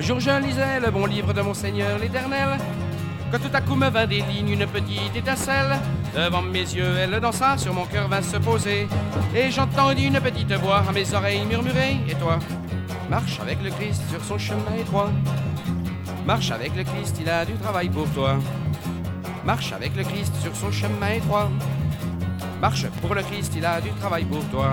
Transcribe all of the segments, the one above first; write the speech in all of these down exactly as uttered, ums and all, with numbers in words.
jour je lisais le bon livre de mon Seigneur l'Éternel, quand tout à coup me vint des lignes une petite étincelle. Devant mes yeux, elle dansa, sur mon cœur vint se poser, et j'entendis une petite voix à mes oreilles murmurer: et toi, marche avec le Christ sur son chemin étroit. Marche avec le Christ, il a du travail pour toi. Marche avec le Christ sur son chemin étroit. Marche pour le Christ, il a du travail pour toi.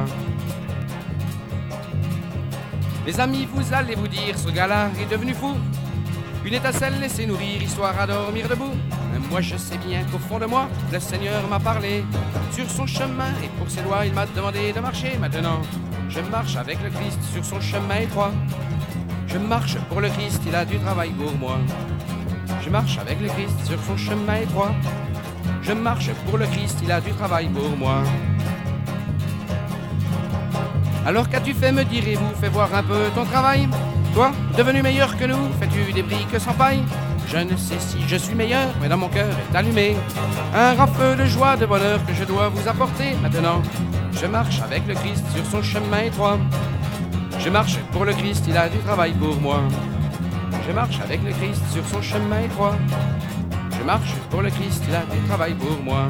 Mes amis, vous allez vous dire, ce gars-là est devenu fou. Une étincelle laissée nourrir, histoire à dormir debout. Moi je sais bien qu'au fond de moi, le Seigneur m'a parlé sur son chemin, et pour ses lois il m'a demandé de marcher. Maintenant, je marche avec le Christ sur son chemin étroit. Je marche pour le Christ, il a du travail pour moi. Je marche avec le Christ sur son chemin étroit. Je marche pour le Christ, il a du travail pour moi. Alors qu'as-tu fait, me direz-vous? Fais voir un peu ton travail. Toi, devenu meilleur que nous, fais-tu des briques sans paille? Je ne sais si je suis meilleur, mais dans mon cœur est allumé un grand feu de joie, de bonheur que je dois vous apporter. Maintenant, je marche avec le Christ sur son chemin étroit. Je marche pour le Christ, il a du travail pour moi. Je marche avec le Christ sur son chemin étroit. Je marche pour le Christ, il a du travail pour moi.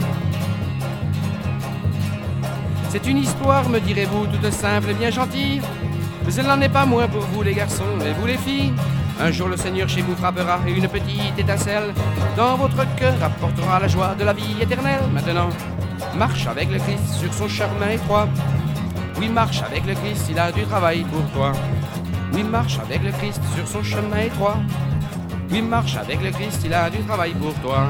C'est une histoire, me direz-vous, toute simple et bien gentille, mais elle n'en est pas moins pour vous les garçons et vous les filles. Un jour le Seigneur chez vous frappera, et une petite étincelle dans votre cœur apportera la joie de la vie éternelle. Maintenant, marche avec le Christ sur son chemin étroit. Oui, marche avec le Christ, il a du travail pour toi. Oui, marche avec le Christ sur son chemin étroit. Oui, marche avec le Christ, il a du travail pour toi.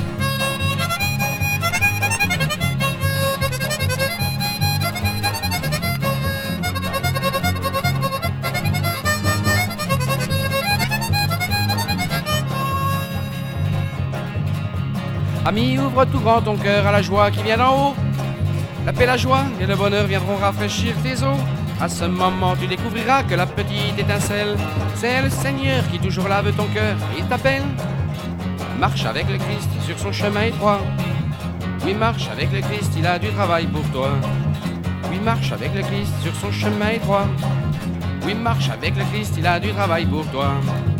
Ami, ouvre tout grand ton cœur à la joie qui vient d'en haut. La paix, la joie et le bonheur viendront rafraîchir tes os. À ce moment, tu découvriras que la petite étincelle, c'est le Seigneur qui toujours lave ton cœur et t'appelle. Marche avec le Christ sur son chemin étroit. Oui, marche avec le Christ, il a du travail pour toi. Oui, marche avec le Christ sur son chemin étroit. Oui, marche avec le Christ, il a du travail pour toi.